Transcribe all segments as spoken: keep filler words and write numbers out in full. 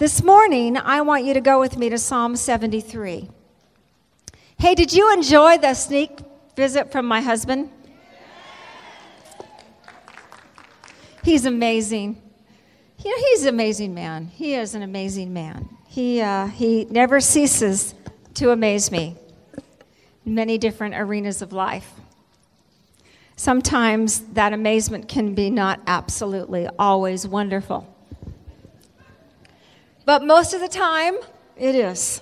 This morning, I want you to go with me to Psalm seventy-three. Hey, did you enjoy the sneak visit from my husband? He's amazing. You know, he's an amazing man. He is an amazing man. He uh, he never ceases to amaze me in many different arenas of life. Sometimes that amazement can be not absolutely always wonderful. But most of the time, it is.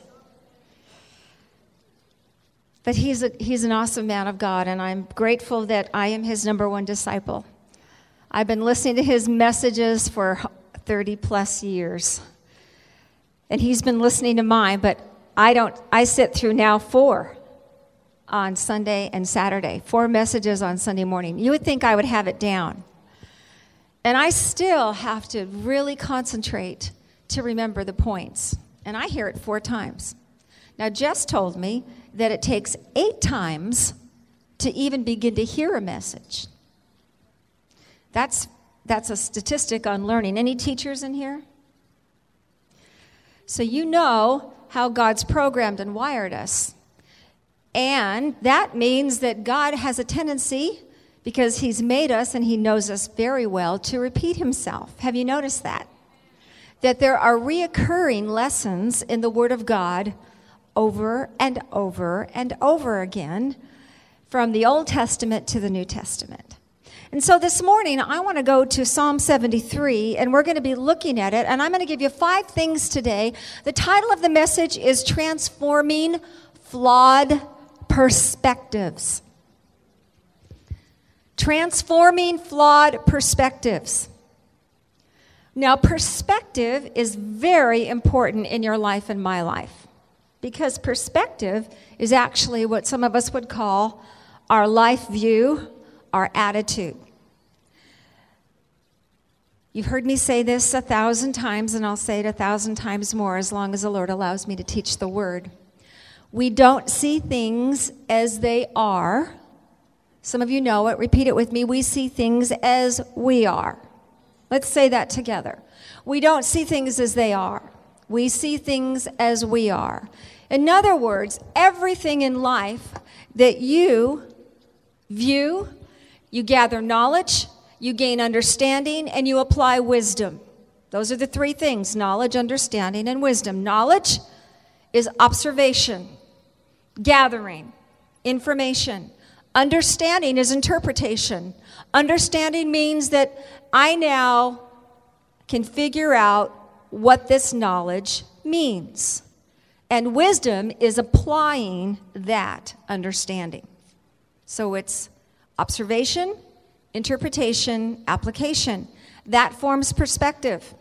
But he's a, he's an awesome man of God, and I'm grateful that I am his number one disciple. I've been listening to his messages for thirty plus years. And he's been listening to mine, but I don't I sit through now four on Sunday and Saturday. Four messages on Sunday morning. You would think I would have it down. And I still have to really concentrate to remember the points. And I hear it four times. Now, Jess told me that it takes eight times to even begin to hear a message. That's that's a statistic on learning. Any teachers in here? So you know how God's programmed and wired us. And that means that God has a tendency, because he's made us and he knows us very well, to repeat himself. Have you noticed that? That there are reoccurring lessons in the Word of God over and over and over again, from the Old Testament to the New Testament. And so this morning, I want to go to Psalm seventy-three, and we're going to be looking at it, and I'm going to give you five things today. The title of the message is Transforming Flawed Perspectives. Transforming Flawed Perspectives. Now, perspective is very important in your life and my life, because perspective is actually what some of us would call our life view, our attitude. You've heard me say this a thousand times, and I'll say it a thousand times more as long as the Lord allows me to teach the Word. We don't see things as they are. Some of you know it. Repeat it with me. We see things as we are. Let's say that together. We don't see things as they are. We see things as we are. In other words, everything in life that you view, you gather knowledge, you gain understanding, and you apply wisdom. Those are the three things: knowledge, understanding, and wisdom. Knowledge is observation, gathering, information. Understanding is interpretation. Understanding means that I now can figure out what this knowledge means. And wisdom is applying that understanding. So it's observation, interpretation, application. That forms perspective.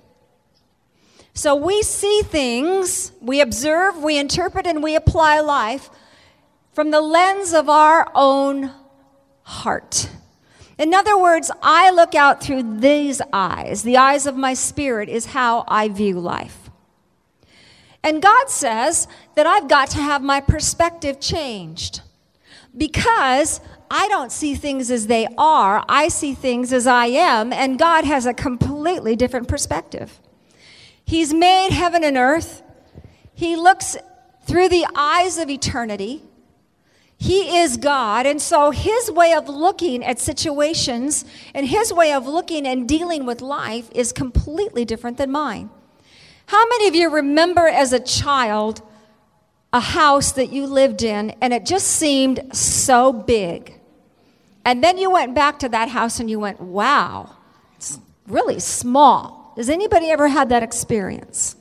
So we see things, we observe, we interpret, and we apply life from the lens of our own heart. In other words, I look out through these eyes. The eyes of my spirit is how I view life. And God says that I've got to have my perspective changed, because I don't see things as they are. I see things as I am, and God has a completely different perspective. He's made heaven and earth. He looks through the eyes of eternity. He is God, and so his way of looking at situations and his way of looking and dealing with life is completely different than mine. How many of you remember as a child a house that you lived in and it just seemed so big? And then you went back to that house and you went, wow, it's really small. Has anybody ever had that experience?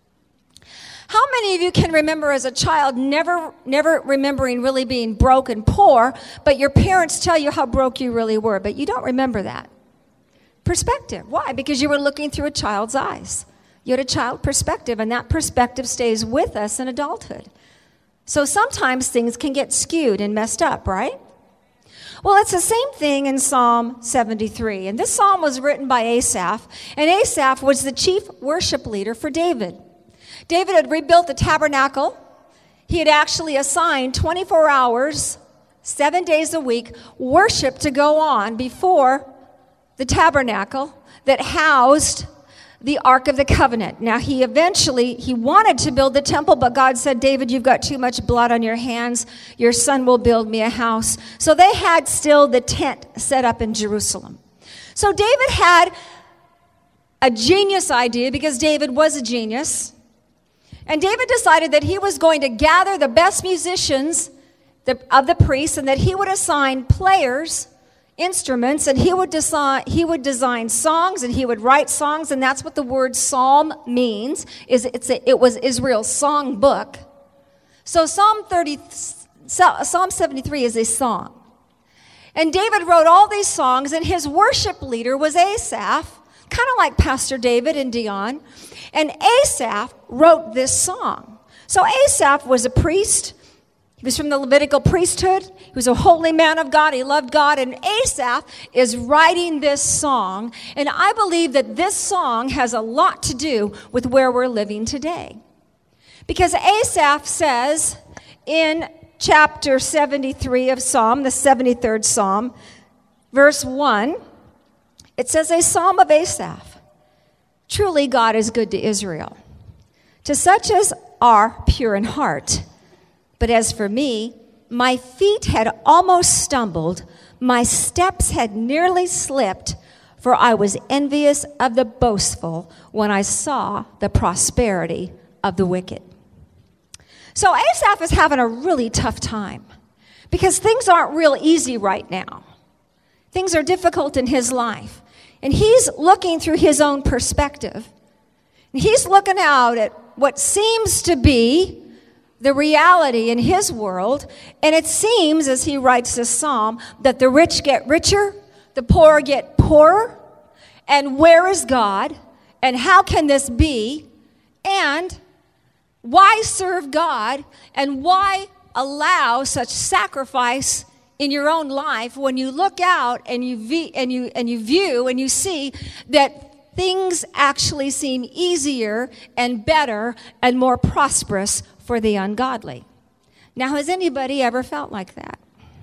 How many of you can remember as a child never never remembering really being broke and poor, but your parents tell you how broke you really were, but you don't remember that? Perspective. Why? Because you were looking through a child's eyes. You had a child perspective, and that perspective stays with us in adulthood. So sometimes things can get skewed and messed up, right? Well, it's the same thing in Psalm seventy-three. And this psalm was written by Asaph, and Asaph was the chief worship leader for David. David had rebuilt the tabernacle. He had actually assigned twenty-four hours, seven days a week, worship to go on before the tabernacle that housed the Ark of the Covenant. Now, he eventually, he wanted to build the temple, but God said, David, you've got too much blood on your hands. Your son will build me a house. So they had still the tent set up in Jerusalem. So David had a genius idea, because David was a genius. And David decided that he was going to gather the best musicians of the priests, and that he would assign players instruments, and he would design he would design songs, and he would write songs, and that's what the word psalm means. Is it's a, it was Israel's song book. So Psalm thirty, Psalm seventy-three is a song, and David wrote all these songs, and his worship leader was Asaph, kind of like Pastor David and Dion, and Asaph wrote this song. So Asaph was a priest. He was from the Levitical priesthood. He was a holy man of God. He loved God. And Asaph is writing this song. And I believe that this song has a lot to do with where we're living today. Because Asaph says in chapter seventy-three of Psalm, the seventy-third Psalm, verse one, it says, a psalm of Asaph. Truly God is good to Israel, to such as are pure in heart. But as for me, my feet had almost stumbled, my steps had nearly slipped, for I was envious of the boastful when I saw the prosperity of the wicked. So Asaph is having a really tough time, because things aren't real easy right now. Things are difficult in his life. And he's looking through his own perspective. And he's looking out at what seems to be the reality in his world, and it seems, as he writes this psalm, that the rich get richer, the poor get poorer, and where is God, and how can this be, and why serve God, and why allow such sacrifice in your own life when you look out and you v- and you and you view and you see that things actually seem easier and better and more prosperous for the ungodly. Now, has anybody ever felt like that?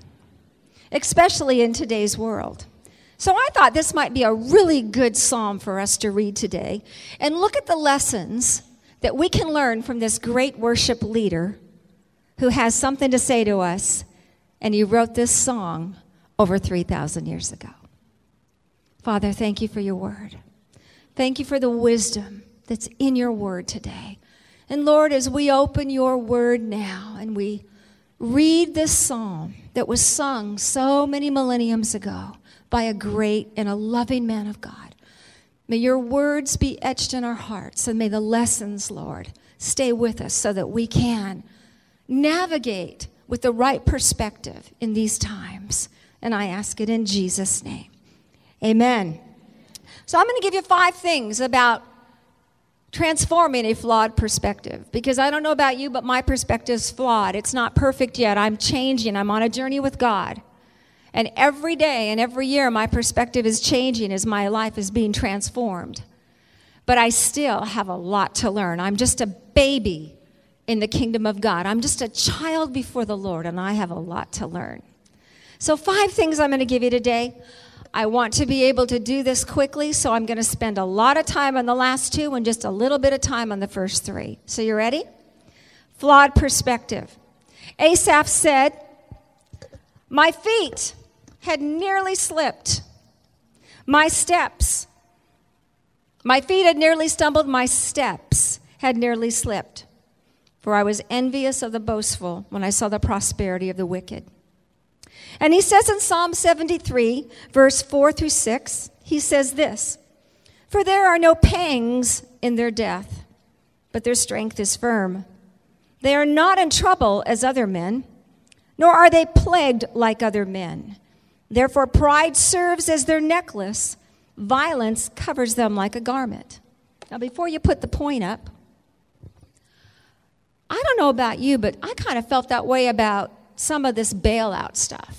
Especially in today's world. So I thought this might be a really good psalm for us to read today and look at the lessons that we can learn from this great worship leader who has something to say to us, and he wrote this song over three thousand years ago. Father, thank you for your word. Thank you for the wisdom that's in your word today. And Lord, as we open your word now and we read this psalm that was sung so many millenniums ago by a great and a loving man of God, may your words be etched in our hearts, and may the lessons, Lord, stay with us so that we can navigate with the right perspective in these times. And I ask it in Jesus' name. Amen. So I'm going to give you five things about transforming a flawed perspective, because I don't know about you, but my perspective is flawed. It's not perfect yet. I'm changing. I'm on a journey with God. And every day and every year, my perspective is changing as my life is being transformed. But I still have a lot to learn. I'm just a baby in the kingdom of God. I'm just a child before the Lord, and I have a lot to learn. So five things I'm going to give you today. I want to be able to do this quickly, so I'm going to spend a lot of time on the last two and just a little bit of time on the first three. So you ready? Flawed perspective. Asaph said, my feet had nearly slipped. My steps, my feet had nearly stumbled. My steps had nearly slipped. For I was envious of the boastful when I saw the prosperity of the wicked. And he says in Psalm seventy-three, verse four through six, he says this, for there are no pangs in their death, but their strength is firm. They are not in trouble as other men, nor are they plagued like other men. Therefore pride serves as their necklace, violence covers them like a garment. Now before you put the point up, I don't know about you, but I kind of felt that way about some of this bailout stuff.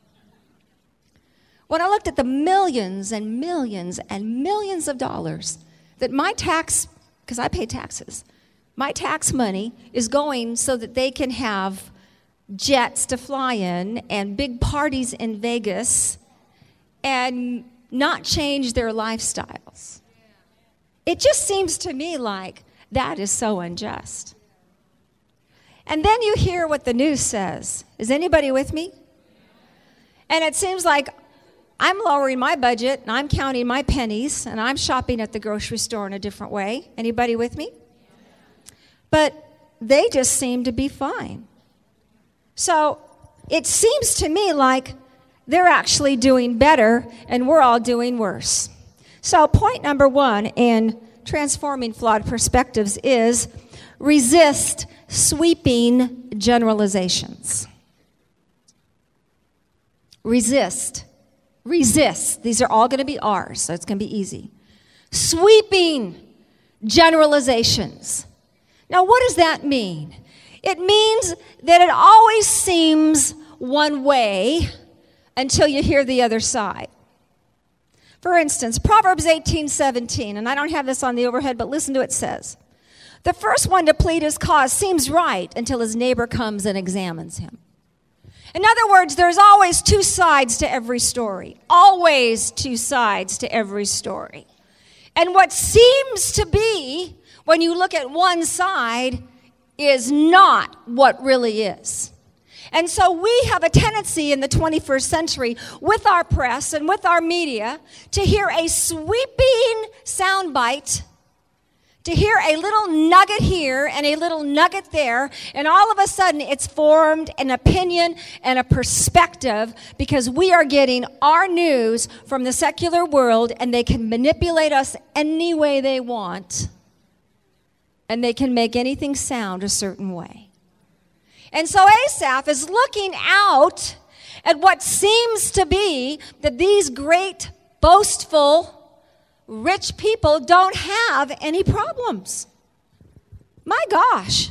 When I looked at the millions and millions and millions of dollars that my tax, because I pay taxes, my tax money is going so that they can have jets to fly in and big parties in Vegas and not change their lifestyles. It just seems to me like that is so unjust. And then you hear what the news says. Is anybody with me? And it seems like I'm lowering my budget, and I'm counting my pennies, and I'm shopping at the grocery store in a different way. Anybody with me? But they just seem to be fine. So it seems to me like they're actually doing better, and we're all doing worse. So point number one in transforming flawed perspectives is resist sweeping generalizations. Resist. Resist. These are all going to be R's, so it's going to be easy. Sweeping generalizations. Now, what does that mean? It means that it always seems one way until you hear the other side. For instance, Proverbs eighteen seventeen, and I don't have this on the overhead, but listen to what it says. The first one to plead his cause seems right until his neighbor comes and examines him. In other words, there's always two sides to every story. Always two sides to every story. And what seems to be, when you look at one side, is not what really is. And so we have a tendency in the twenty-first century with our press and with our media to hear a sweeping soundbite, to hear a little nugget here and a little nugget there, and all of a sudden it's formed an opinion and a perspective because we are getting our news from the secular world, and they can manipulate us any way they want, and they can make anything sound a certain way. And so Asaph is looking out at what seems to be that these great, boastful, rich people don't have any problems. My gosh.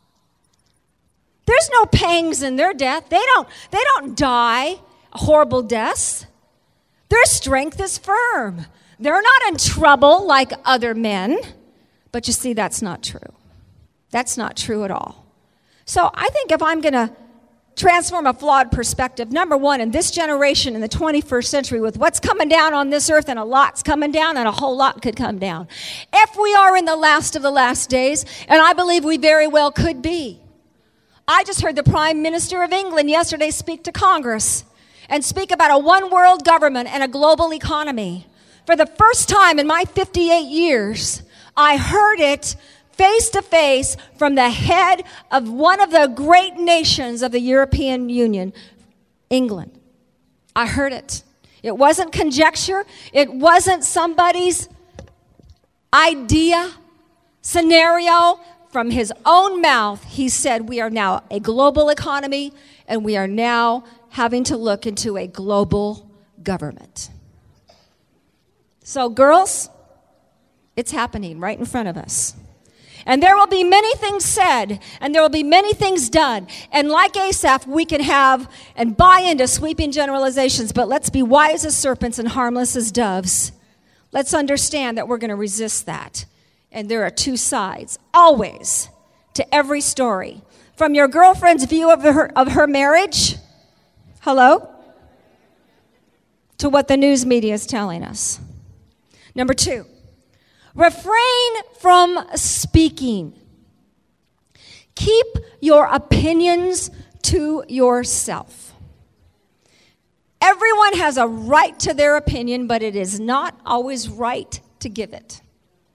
There's no pangs in their death. They don't, they don't die horrible deaths. Their strength is firm. They're not in trouble like other men. But you see, that's not true. That's not true at all. So I think if I'm going to transform a flawed perspective, number one, in this generation, in the twenty-first century, with what's coming down on this earth, and a lot's coming down, and a whole lot could come down. If we are in the last of the last days, and I believe we very well could be. I just heard the Prime Minister of England yesterday speak to Congress and speak about a one-world government and a global economy. For the first time in my fifty-eight years, I heard it face to face from the head of one of the great nations of the European Union, England. I heard it. It wasn't conjecture. It wasn't somebody's idea, scenario. From his own mouth, he said, we are now a global economy, and we are now having to look into a global government. So, girls, it's happening right in front of us. And there will be many things said, and there will be many things done. And like Asaph, we can have and buy into sweeping generalizations, but let's be wise as serpents and harmless as doves. Let's understand that we're going to resist that. And there are two sides, always, to every story. From your girlfriend's view of her, of her marriage, hello, to what the news media is telling us. Number two. Refrain from speaking. Keep your opinions to yourself. Everyone has a right to their opinion, but it is not always right to give it.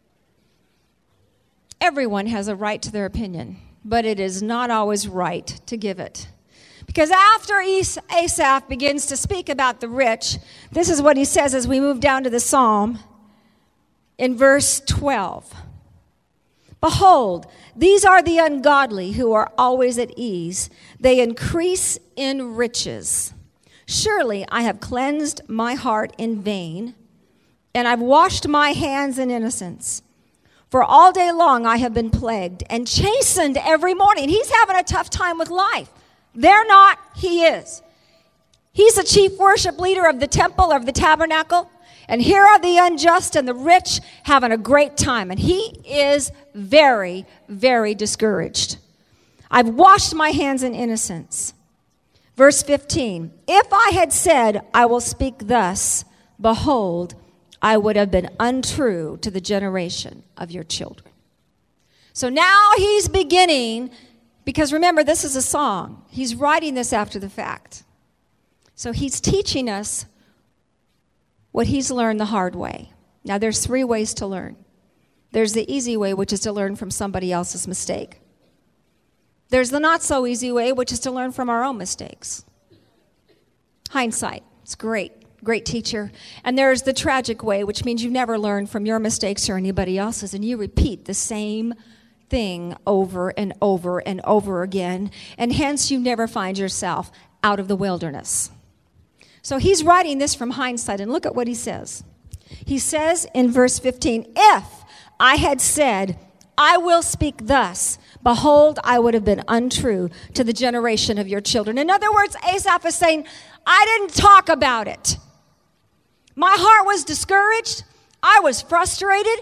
Everyone has a right to their opinion, but it is not always right to give it. Because after Asaph begins to speak about the rich, this is what he says as we move down to the psalm. In verse twelve, behold, these are the ungodly who are always at ease. They increase in riches. Surely I have cleansed my heart in vain, and I've washed my hands in innocence. For all day long I have been plagued and chastened every morning. He's having a tough time with life. They're not, he is. He's the chief worship leader of the temple, of the tabernacle. And here are the unjust and the rich having a great time. And he is very, very discouraged. I've washed my hands in innocence. Verse fifteen, if I had said, I will speak thus, behold, I would have been untrue to the generation of your children. So now he's beginning, because remember, this is a song. He's writing this after the fact. So he's teaching us what he's learned the hard way. Now, there's three ways to learn. There's the easy way, which is to learn from somebody else's mistake. There's the not so easy way, which is to learn from our own mistakes. Hindsight. It's great. Great teacher. And there's the tragic way, which means you never learn from your mistakes or anybody else's, and you repeat the same thing over and over and over again, and hence you never find yourself out of the wilderness. So he's writing this from hindsight, and look at what he says. He says in verse fifteen, if I had said, I will speak thus, behold, I would have been untrue to the generation of your children. In other words, Asaph is saying, I didn't talk about it. My heart was discouraged. I was frustrated.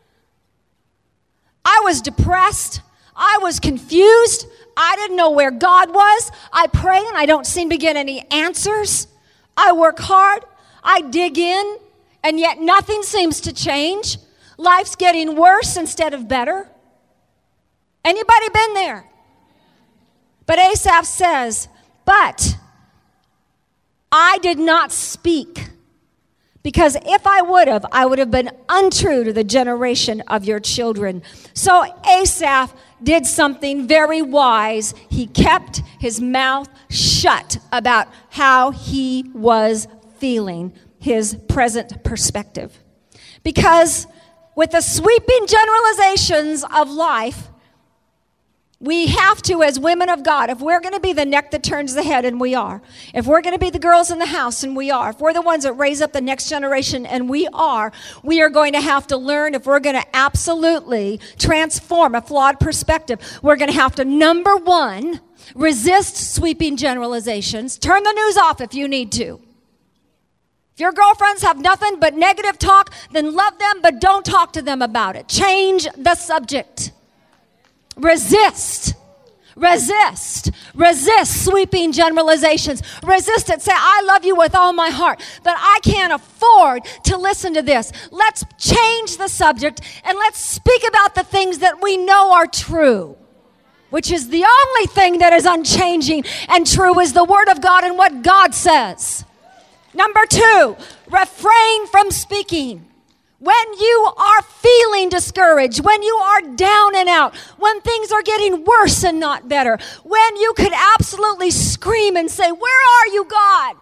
I was depressed. I was confused. I didn't know where God was. I pray and I don't seem to get any answers. I work hard. I dig in, and yet nothing seems to change. Life's getting worse instead of better. Anybody been there? But Asaph says, but I did not speak, because if I would have, I would have been untrue to the generation of your children. So Asaph did something very wise. He kept his mouth shut about how he was feeling, his present perspective. Because with the sweeping generalizations of life, we have to, as women of God, if we're going to be the neck that turns the head, and we are, if we're going to be the girls in the house, and we are, if we're the ones that raise up the next generation, and we are, we are going to have to learn, if we're going to absolutely transform a flawed perspective, we're going to have to, number one, resist sweeping generalizations. Turn the news off if you need to. If your girlfriends have nothing but negative talk, then love them, but don't talk to them about it. Change the subject. Resist, resist, resist sweeping generalizations. Resist it. Say, I love you with all my heart, but I can't afford to listen to this. Let's change the subject and let's speak about the things that we know are true, which is the only thing that is unchanging and true is the Word of God and what God says. Number two, refrain from speaking. When you are feeling discouraged, when you are down and out, when things are getting worse and not better, when you could absolutely scream and say, where are you, God?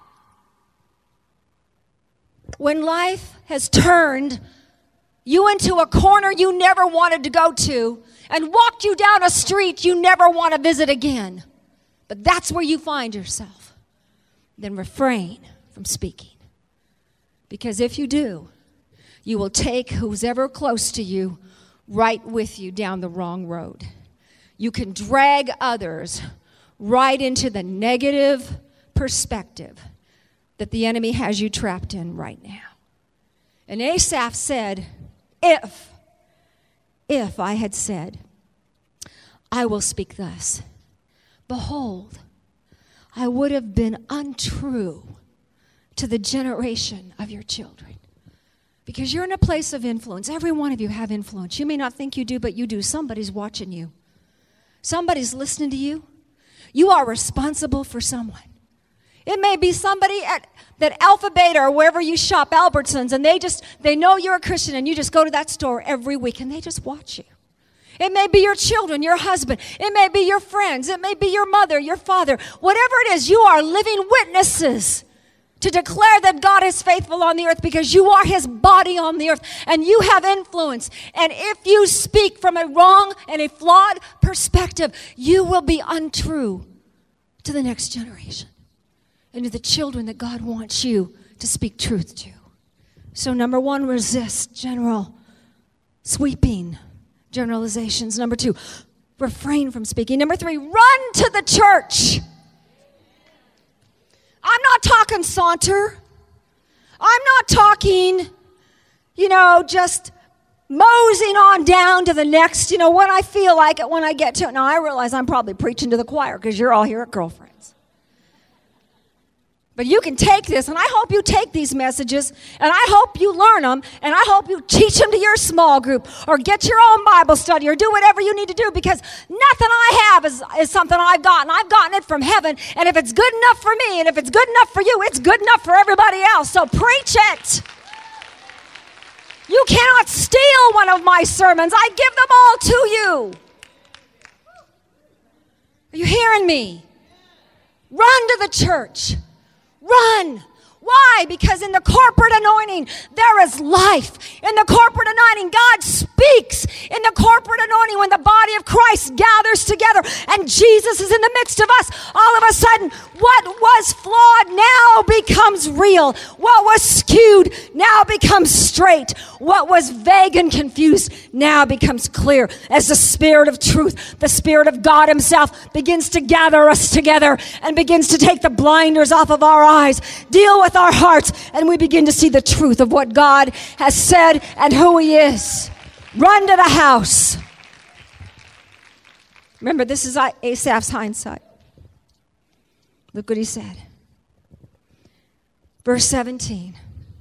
When life has turned you into a corner you never wanted to go to and walked you down a street you never want to visit again, but that's where you find yourself, then refrain from speaking. Because if you do, you will take who's ever close to you right with you down the wrong road. You can drag others right into the negative perspective that the enemy has you trapped in right now. And Asaph said, if, if I had said, I will speak thus, behold, I would have been untrue to the generation of your children. Because you're in a place of influence. Every one of you have influence. You may not think you do, but you do. Somebody's watching you. Somebody's listening to you. You are responsible for someone. It may be somebody at that Alpha Beta or wherever you shop, Albertsons, and they just, they know you're a Christian and you just go to that store every week and they just watch you. It may be your children, your husband. It may be your friends. It may be your mother, your father. Whatever it is, you are living witnesses to declare that God is faithful on the earth because you are his body on the earth and you have influence. And if you speak from a wrong and a flawed perspective, you will be untrue to the next generation and to the children that God wants you to speak truth to. So number one, resist general sweeping generalizations. Number two, refrain from speaking. Number three, run to the church. I'm not talking saunter. I'm not talking, you know, just moseying on down to the next, you know, when I feel like it, when I get to it. Now, I realize I'm probably preaching to the choir because you're all here at Girlfriends. But you can take this, and I hope you take these messages, and I hope you learn them, and I hope you teach them to your small group, or get your own Bible study, or do whatever you need to do, because nothing I have is, is something I've gotten. I've gotten it from heaven, and if it's good enough for me, and if it's good enough for you, it's good enough for everybody else. So preach it. You cannot steal one of my sermons. I give them all to you. Are you hearing me? Run to the church. Run. Why? Because in the corporate anointing, there is life. In the corporate anointing, God speaks. In the corporate anointing, when the body of Christ gathers together and Jesus is in the midst of us, all of a sudden, what was flawed now becomes real. What was skewed now becomes straight. What was vague and confused now becomes clear. As the Spirit of truth, the Spirit of God Himself begins to gather us together and begins to take the blinders off of our eyes, deal with our hearts, and we begin to see the truth of what God has said and who He is. Run to the house. Remember, this is Asaph's hindsight. Look what he said. Verse seventeen.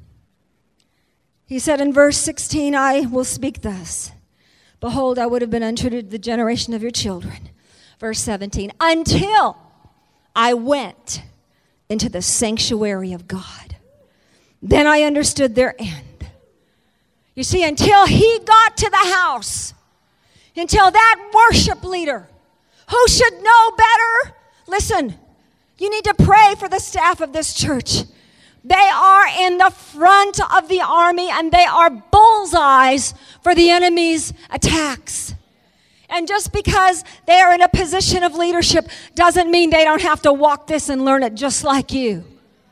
He said in verse sixteen, I will speak thus. Behold, I would have been untrue to the generation of your children. Verse seventeen. Until I went into the sanctuary of God. Then I understood their end. You see, until he got to the house, until that worship leader who should know better, listen, you need to pray for the staff of this church. They are in the front of the army, and they are bullseyes for the enemy's attacks. And just because they are in a position of leadership doesn't mean they don't have to walk this and learn it just like you.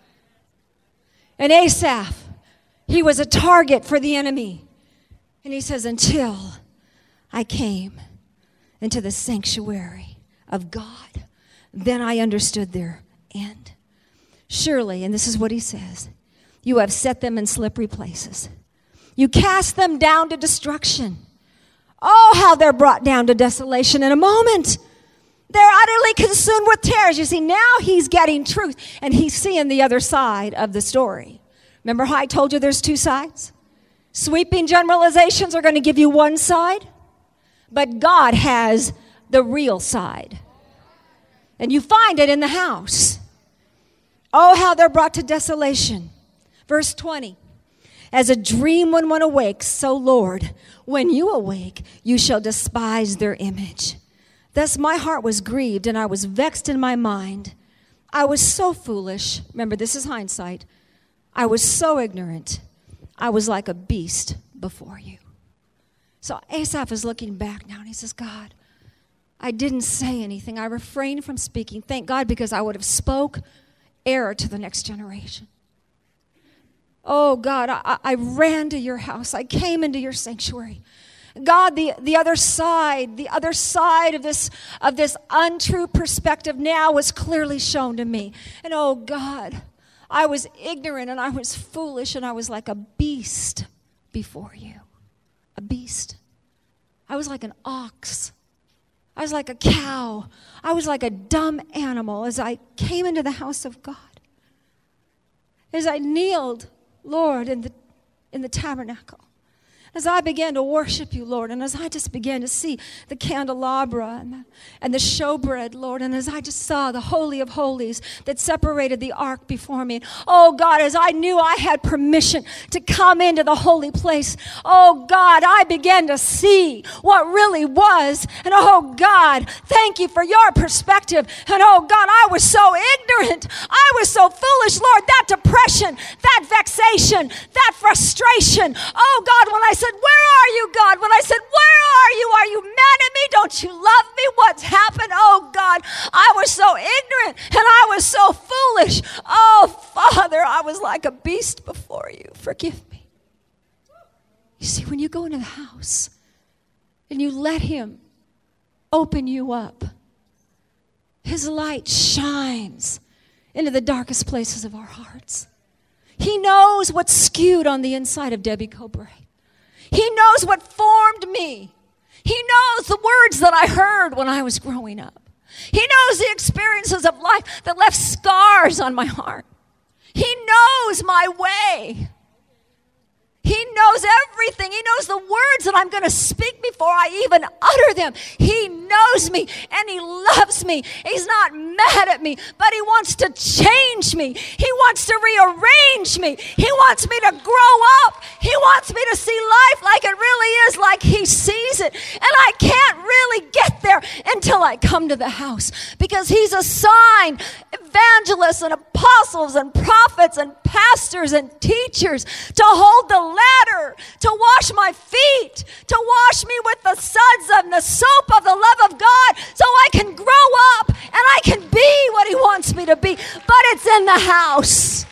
And Asaph, he was a target for the enemy. And he says, until I came into the sanctuary of God, then I understood their end. Surely, and this is what he says, you have set them in slippery places. You cast them down to destruction. Oh, how they're brought down to desolation in a moment. They're utterly consumed with terrors. You see, now he's getting truth, and he's seeing the other side of the story. Remember how I told you there's two sides? Sweeping generalizations are going to give you one side, but God has the real side. And you find it in the house. Oh, how they're brought to desolation. Verse twenty. As a dream when one awakes, so Lord, when you awake, you shall despise their image. Thus my heart was grieved, and I was vexed in my mind. I was so foolish. Remember, this is hindsight. I was so ignorant. I was like a beast before you. So Asaph is looking back now, and he says, God, I didn't say anything. I refrained from speaking. Thank God, because I would have spoke error to the next generation. Oh, God, I, I ran to your house. I came into your sanctuary. God, the, the other side, the other side of this, of this untrue perspective now was clearly shown to me. And oh, God, I was ignorant and I was foolish and I was like a beast before you. A beast. I was like an ox. I was like a cow. I was like a dumb animal as I came into the house of God. As I kneeled, Lord, in the in the tabernacle. As I began to worship you, Lord, and as I just began to see the candelabra and the, and the showbread, Lord, and as I just saw the Holy of Holies that separated the ark before me. Oh, God, as I knew I had permission to come into the holy place, oh, God, I began to see what really was. And oh, God, thank you for your perspective. And oh, God, I was so ignorant. I was so foolish, Lord, that depression, that vexation, that frustration. Oh, God, when I said, where are you, God? When I said, where are you? Are you mad at me? Don't you love me? What's happened? Oh, God, I was so ignorant and I was so foolish. Oh, Father, I was like a beast before you. Forgive me. You see, when you go into the house and you let him open you up, his light shines into the darkest places of our hearts. He knows what's skewed on the inside of Debbie Cobrae. He knows what formed me. He knows the words that I heard when I was growing up. He knows the experiences of life that left scars on my heart. He knows my way. He knows everything. He knows the words that I'm going to speak before I even utter them. He knows me and he loves me. He's not mad at me, but he wants to change me. He wants to rearrange me. He wants me to grow up. He wants me to see life like it really is, like he sees it. And I can't really get there until I come to the house, because he's assigned evangelists and apostles and prophets and pastors and teachers to hold the ladder, to wash my feet, to wash me with the suds and the soap of the love of God, so I can grow up and I can be what he wants me to be. But it's in the house.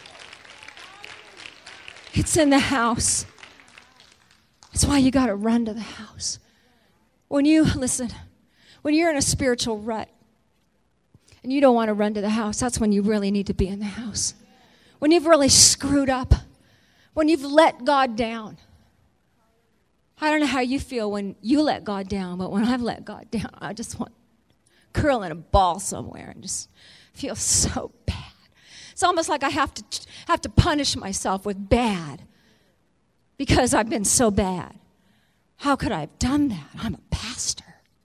It's in the house. That's why you got to run to the house. When you, listen, when you're in a spiritual rut and you don't want to run to the house, that's when you really need to be in the house. When you've really screwed up, when you've let God down. I don't know how you feel when you let God down, but when I've let God down, I just want to curl in a ball somewhere and just feel so bad. It's almost like I have to have to punish myself with bad because I've been so bad. How could I have done that? I'm a pastor.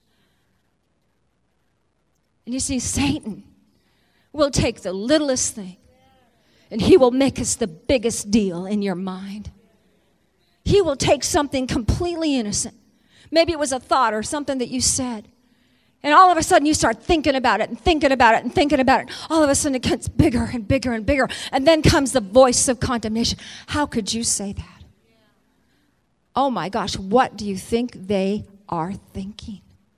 And you see, Satan will take the littlest thing and he will make us the biggest deal in your mind. He will take something completely innocent. Maybe it was a thought or something that you said. And all of a sudden you start thinking about it and thinking about it and thinking about it. All of a sudden it gets bigger and bigger and bigger. And then comes the voice of condemnation. How could you say that? Oh my gosh, what do you think they are thinking?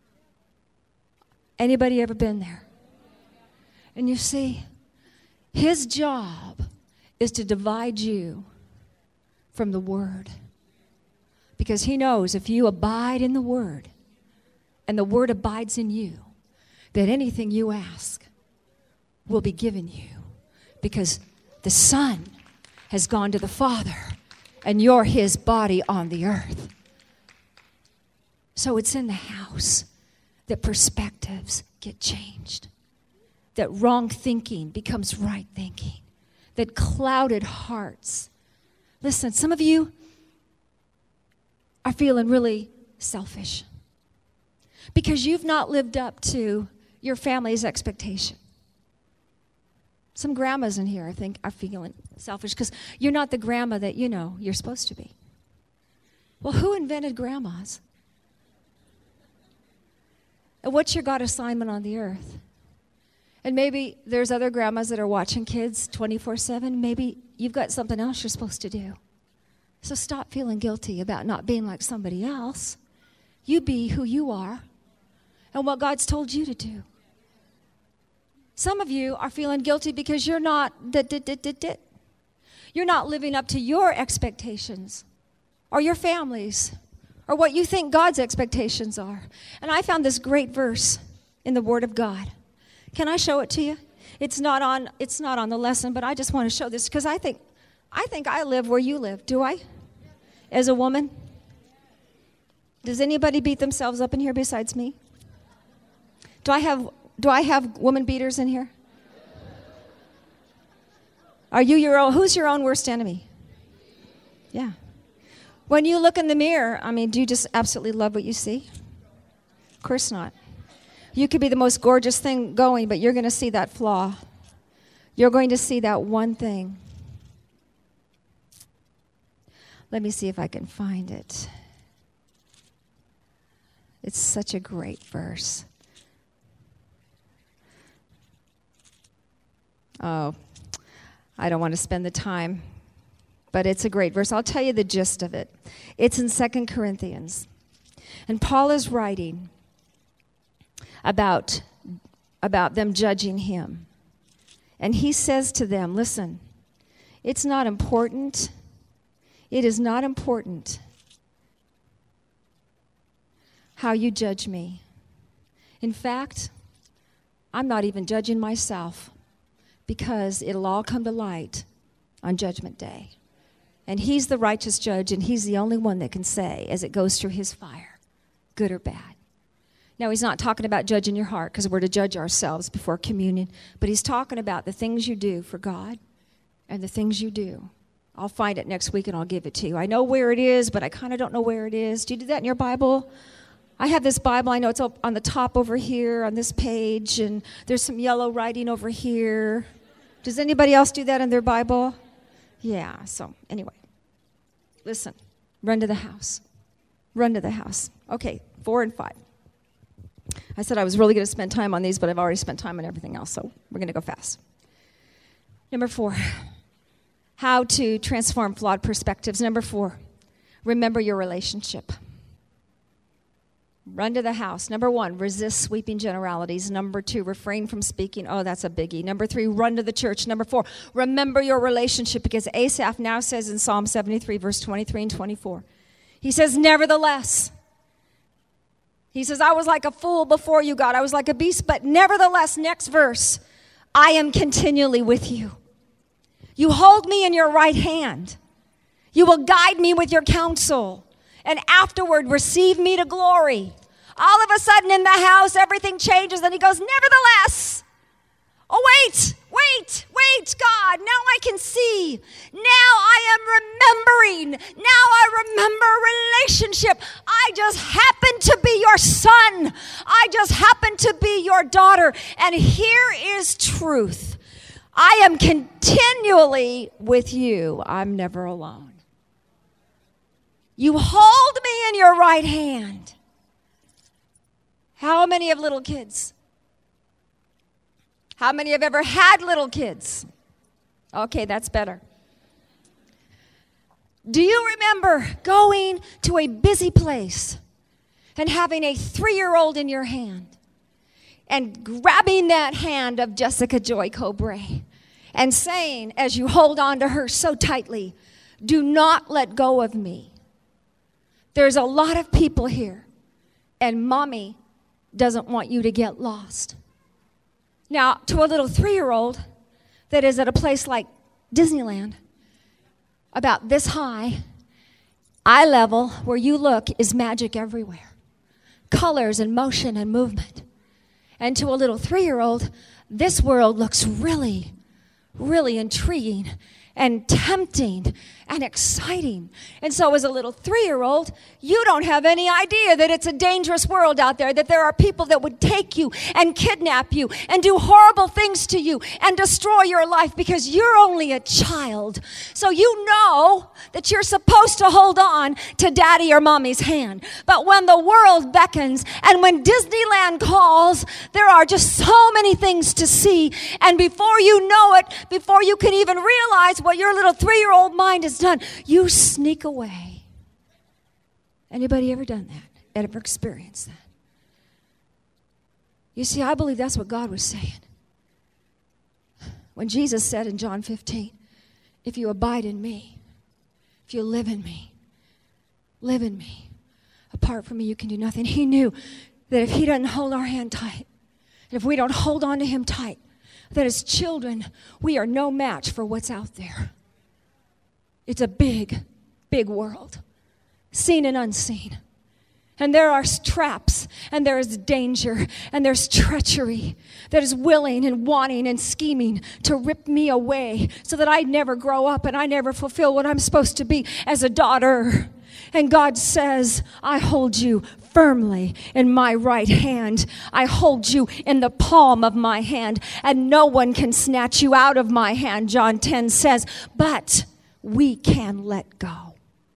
Anybody ever been there? And you see, his job is to divide you from the Word. Because he knows if you abide in the Word and the Word abides in you, that anything you ask will be given you. Because the Son has gone to the Father and you're his body on the earth. So it's in the house that perspectives get changed. That wrong thinking becomes right thinking. That clouded hearts. Listen, some of you are feeling really selfish because you've not lived up to your family's expectation. Some grandmas in here, I think, are feeling selfish because you're not the grandma that you know you're supposed to be. Well, who invented grandmas? And what's your God assignment on the earth? And maybe there's other grandmas that are watching kids twenty-four seven. Maybe you've got something else you're supposed to do. So stop feeling guilty about not being like somebody else. You be who you are and what God's told you to do. Some of you are feeling guilty because you're not dit, dit, dit, dit, dit. You're not living up to your expectations or your family's or what you think God's expectations are. And I found this great verse in the Word of God. Can I show it to you? It's not on it's not on the lesson, but I just want to show this because I think I think I live where you live. Do I? As a woman? Does anybody beat themselves up in here besides me? Do I have do I have woman beaters in here? Are you your own who's your own worst enemy? Yeah. When you look in the mirror, I mean, do you just absolutely love what you see? Of course not. You could be the most gorgeous thing going, but you're going to see that flaw. You're going to see that one thing. Let me see if I can find it. It's such a great verse. Oh, I don't want to spend the time, but it's a great verse. I'll tell you the gist of it. It's in Second Corinthians. And Paul is writing about, about them judging him. And he says to them, listen, it's not important. It is not important how you judge me. In fact, I'm not even judging myself because it'll all come to light on Judgment Day. And he's the righteous judge, and he's the only one that can say, as it goes through his fire, good or bad. Now, he's not talking about judging your heart because we're to judge ourselves before communion, but he's talking about the things you do for God and the things you do. I'll find it next week and I'll give it to you. I know where it is, but I kind of don't know where it is. Do you do that in your Bible? I have this Bible. I know it's up on the top over here on this page, and there's some yellow writing over here. Does anybody else do that in their Bible? Yeah, so anyway. Listen, run to the house. Run to the house. Okay, four and five. I said I was really going to spend time on these, but I've already spent time on everything else, so we're going to go fast. Number four, how to transform flawed perspectives. Number four, remember your relationship. Run to the house. Number one, resist sweeping generalities. Number two, refrain from speaking. Oh, that's a biggie. Number three, run to the church. Number four, remember your relationship, because Asaph now says in Psalm seventy-three, verse twenty-three and twenty-four, he says, nevertheless, he says, I was like a fool before you, God. I was like a beast, but nevertheless, next verse, I am continually with you. You hold me in your right hand. You will guide me with your counsel, and afterward receive me to glory. All of a sudden in the house, everything changes, and he goes, nevertheless, oh, wait, wait, wait, God, now I can see. Now I am remembering. Now I remember relationship. I just happen to be your son. I just happen to be your daughter. And here is truth. I am continually with you. I'm never alone. You hold me in your right hand. How many have little kids? How many have ever had little kids? Okay, that's better. Do you remember going to a busy place and having a three-year-old in your hand and grabbing that hand of Jessica Joy Cobre and saying, as you hold on to her so tightly, do not let go of me? There's a lot of people here, and mommy doesn't want you to get lost. Now, to a little three-year-old that is at a place like Disneyland, about this high, eye level, where you look, is magic everywhere. Colors and motion and movement. And to a little three-year-old, this world looks really, really intriguing and tempting and exciting. And so as a little three-year-old, you don't have any idea that it's a dangerous world out there, that there are people that would take you and kidnap you and do horrible things to you and destroy your life because you're only a child. So you know that you're supposed to hold on to daddy or mommy's hand. But when the world beckons and when Disneyland calls, there are just so many things to see. And before you know it, before you can even realize what your little three-year-old mind has done, you sneak away. Anybody ever done that? Ever experienced that? You see, I believe that's what God was saying. When Jesus said in John fifteen, if you abide in me, if you live in me, live in me, apart from me you can do nothing. He knew that if he doesn't hold our hand tight, and if we don't hold on to him tight, that as children, we are no match for what's out there. It's a big, big world, seen and unseen. And there are traps, and there is danger, and there's treachery that is willing and wanting and scheming to rip me away so that I never grow up and I never fulfill what I'm supposed to be as a daughter. And God says, I hold you firmly in my right hand. I hold you in the palm of my hand, and no one can snatch you out of my hand, John ten says, but we can let go.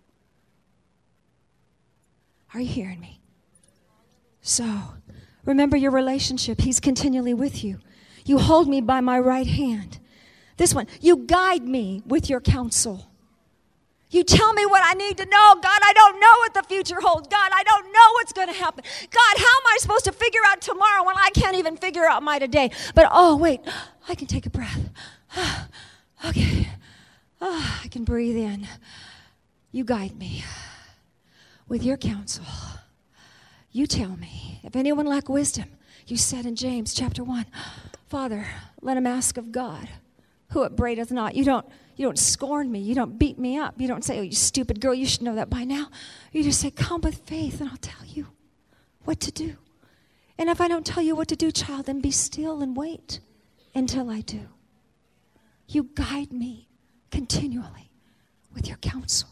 Are you hearing me? So, remember your relationship. He's continually with you. You hold me by my right hand. This one, you guide me with your counsel. You tell me what I need to know. God, I don't know what the future holds. God, I don't know what's going to happen. God, how am I supposed to figure out tomorrow when I can't even figure out my today? But, oh, wait, I can take a breath. Okay. Oh, I can breathe in. You guide me with your counsel. You tell me, if anyone lack wisdom, you said in James chapter one, Father, let him ask of God, who upbraideth not. You don't, you don't scorn me. You don't beat me up. You don't say, oh, you stupid girl, you should know that by now. You just say, come with faith and I'll tell you what to do. And if I don't tell you what to do, child, then be still and wait until I do. You guide me continually with your counsel.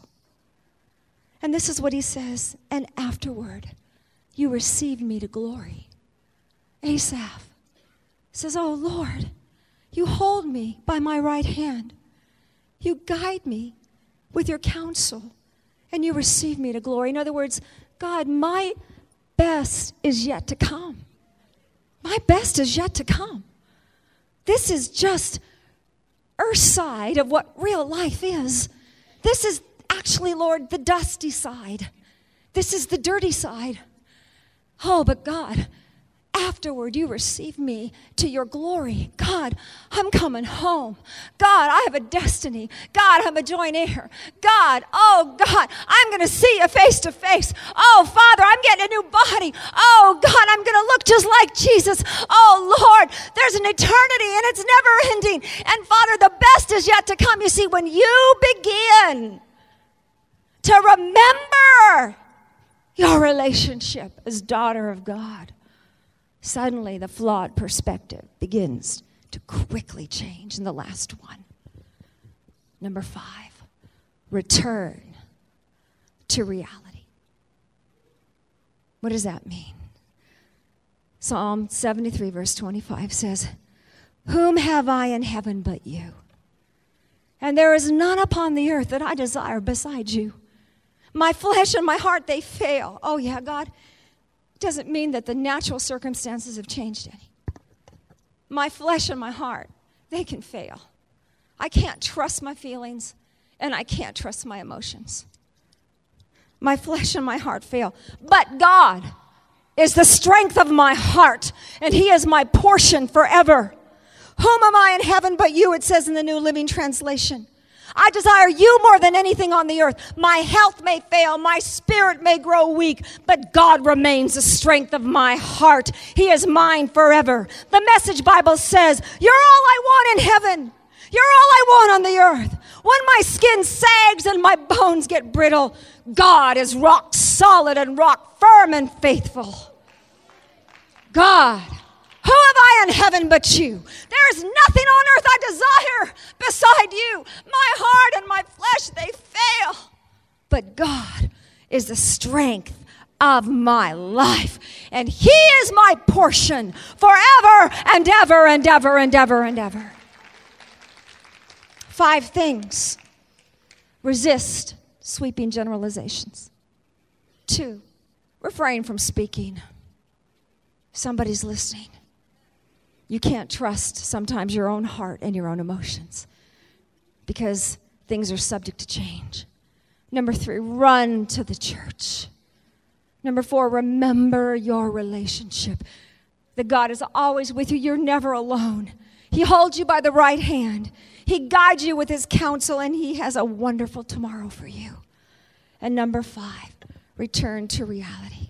And this is what he says, and afterward you received me to glory. Asaph says, oh Lord, you hold me by my right hand. You guide me with your counsel, and you receive me to glory. In other words, God, my best is yet to come. My best is yet to come. This is just earth's side of what real life is. This is actually, Lord, the dusty side. This is the dirty side. Oh, but God, afterward you receive me to your glory. God, I'm coming home. God, I have a destiny. God, I'm a joint heir. God, oh God, I'm going to see you face to face. Oh Father, I'm getting a new body. Oh God, I'm going to look just like Jesus. Oh Lord, there's an eternity and it's never ending. And Father, the best is yet to come. You see, when you begin to remember your relationship as daughter of God, suddenly the flawed perspective begins to quickly change. And the last one, number five, return to reality. What does that mean? Psalm seventy-three, verse twenty-five says, whom have I in heaven but you? And there is none upon the earth that I desire beside you. My flesh and my heart, they fail. Oh yeah, God, doesn't mean that the natural circumstances have changed any. My flesh and my heart, they can fail. I can't trust my feelings, and I can't trust my emotions. My flesh and my heart fail. But God is the strength of my heart, and he is my portion forever. Whom am I in heaven but you, it says in the New Living Translation. I desire you more than anything on the earth. My health may fail, my spirit may grow weak, but God remains the strength of my heart. He is mine forever. The Message Bible says, you're all I want in heaven. You're all I want on the earth. When my skin sags and my bones get brittle, God is rock solid and rock firm and faithful. God, who have I in heaven but you? There is nothing on earth I desire beside you. My heart and my flesh, they fail. But God is the strength of my life. And he is my portion forever and ever and ever and ever and ever. Five things. Resist sweeping generalizations. Two, refrain from speaking. Somebody's listening. You can't trust sometimes your own heart and your own emotions because things are subject to change. Number three, run to the church. Number four, remember your relationship. That God is always with you. You're never alone. He holds you by the right hand. He guides you with his counsel, and he has a wonderful tomorrow for you. And number five, return to reality.